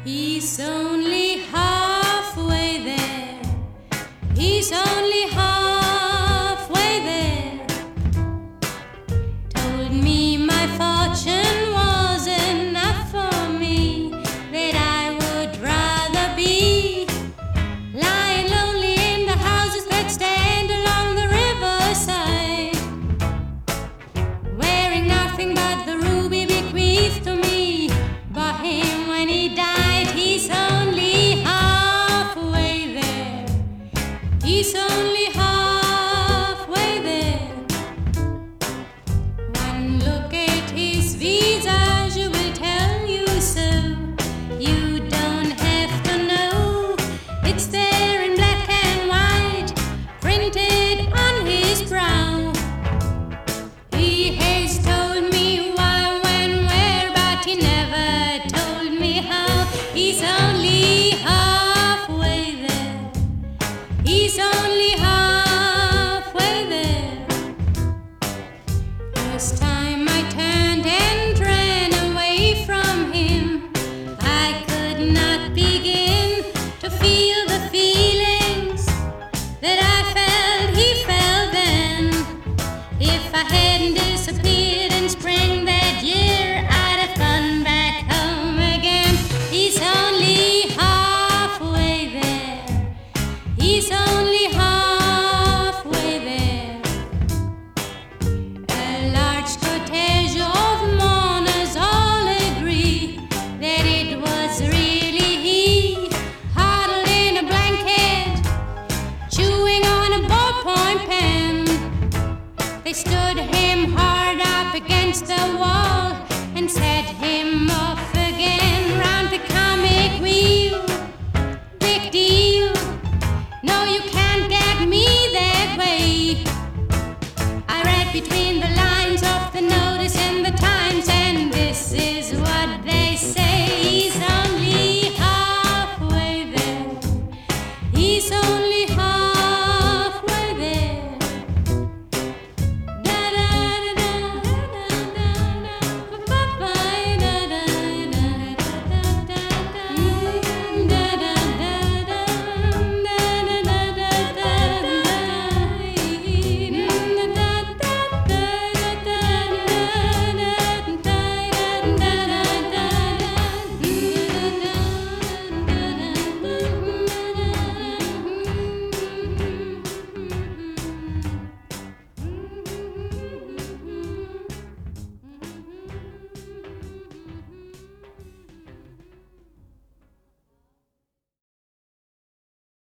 He's only halfway there. He's only halfway there. Told me my fortune was enough for me, that I would rather be lying lonely in the houses that stand along the riverside, wearing nothing but the ruby bequeathed to me by him when he died.